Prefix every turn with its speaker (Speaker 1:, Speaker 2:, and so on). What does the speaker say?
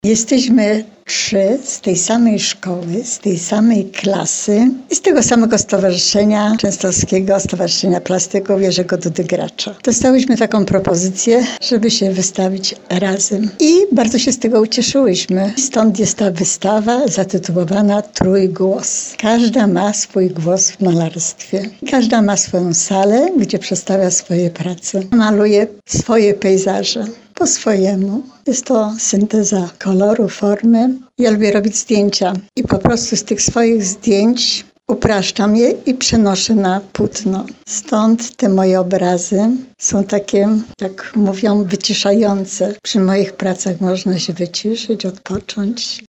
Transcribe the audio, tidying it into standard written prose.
Speaker 1: Jesteśmy 3 z tej samej szkoły, z tej samej klasy i z tego samego stowarzyszenia częstochowskiego, Stowarzyszenia Plastyków Jerzego Dudy Gracza. Dostałyśmy taką propozycję, żeby się wystawić razem i bardzo się z tego ucieszyłyśmy. Stąd jest ta wystawa zatytułowana Trójgłos. Każda ma swój głos w malarstwie. Każda ma swoją salę, gdzie przedstawia swoje prace. Maluje swoje pejzaże. Po swojemu. Jest to synteza koloru, formy. Ja lubię robić zdjęcia i po prostu z tych swoich zdjęć upraszczam je i przenoszę na płótno. Stąd te moje obrazy są takie, jak mówią, wyciszające. Przy moich pracach można się wyciszyć, odpocząć.